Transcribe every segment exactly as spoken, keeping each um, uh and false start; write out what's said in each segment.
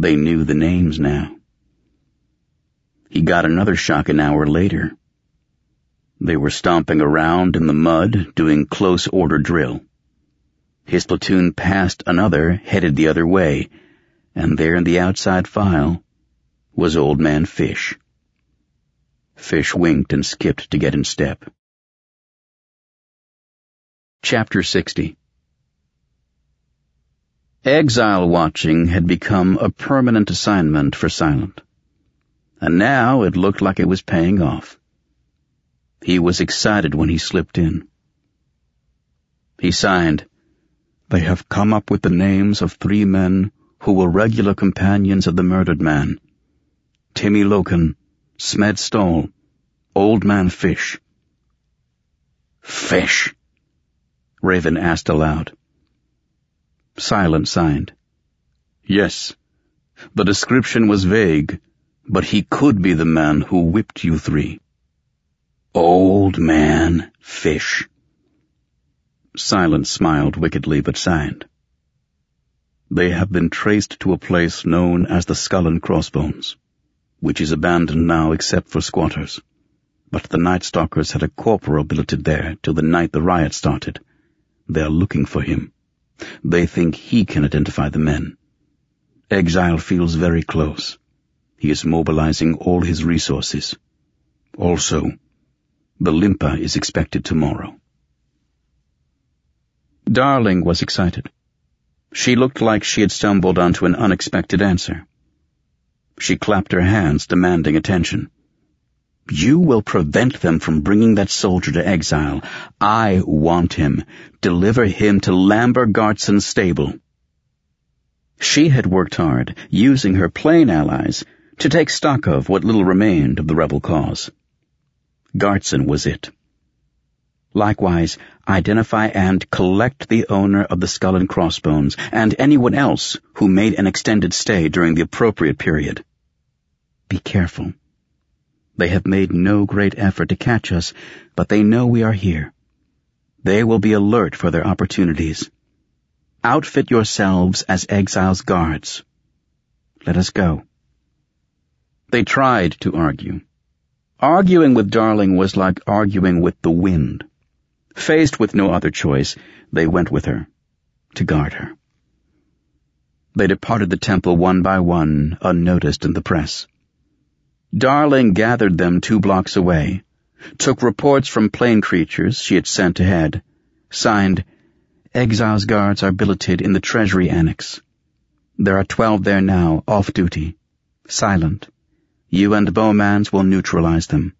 They knew the names now. He got another shock an hour later. They were stomping around in the mud, doing close order drill. His platoon passed another, headed the other way, and there in the outside file was Old Man Fish. Fish winked and skipped to get in step. Chapter sixty. Exile watching had become a permanent assignment for Silent, and now it looked like it was paying off. He was excited when he slipped in. He signed, "They have come up with the names of three men who were regular companions of the murdered man. Timmy Loken, Smed Stoll, Old Man Fish." "Fish?" Raven asked aloud. Silent signed. "Yes. The description was vague, but he could be the man who whipped you three." "Old Man Fish." Silent smiled wickedly but signed. "They have been traced to a place known as the Skull and Crossbones, which is abandoned now except for squatters. But the Night Stalkers had a corporal billeted there till the night the riot started. They are looking for him. They think he can identify the men. Exile feels very close. He is mobilizing all his resources. Also, the Limpa is expected tomorrow." Darling was excited. She looked like she had stumbled onto an unexpected answer. She clapped her hands, demanding attention. "You will prevent them from bringing that soldier to Exile. I want him. Deliver him to Lamber Gartson's stable." She had worked hard, using her plain allies, to take stock of what little remained of the rebel cause. Gartson was it. Likewise, identify and collect the owner of the Skull and Crossbones, and anyone else who made an extended stay during the appropriate period. Be careful. They have made no great effort to catch us, but they know we are here. They will be alert for their opportunities. Outfit yourselves as Exile's guards. Let us go." They tried to argue. Arguing with Darling was like arguing with the wind. Faced with no other choice, they went with her, to guard her. They departed the temple one by one, unnoticed in the press. Darling gathered them two blocks away, took reports from plane creatures she had sent ahead, signed, "Exile's guards are billeted in the Treasury Annex. There are twelve there now, off duty. Silent. You and Bowmans will neutralize them.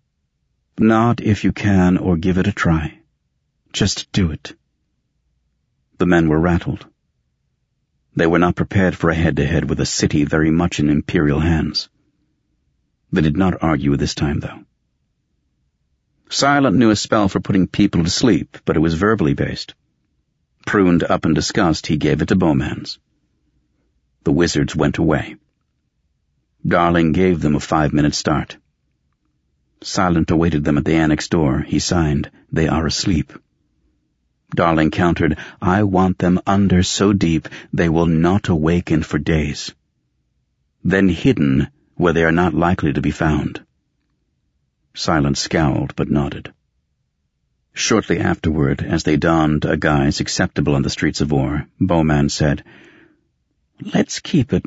Nod if you can or give it a try. Just do it." The men were rattled. They were not prepared for a head-to-head with a city very much in Imperial hands. They did not argue this time, though. Silent knew a spell for putting people to sleep, but it was verbally based. Pruned up in disgust, he gave it to Bowmans. The wizards went away. Darling gave them a five-minute start. Silent awaited them at the annex door. He signed, "They are asleep." Darling countered, "I want them under so deep they will not awaken for days. Then hidden where they are not likely to be found." Silent scowled but nodded. Shortly afterward, as they donned a guise acceptable on the streets of Ur, Bowman said, "Let's keep it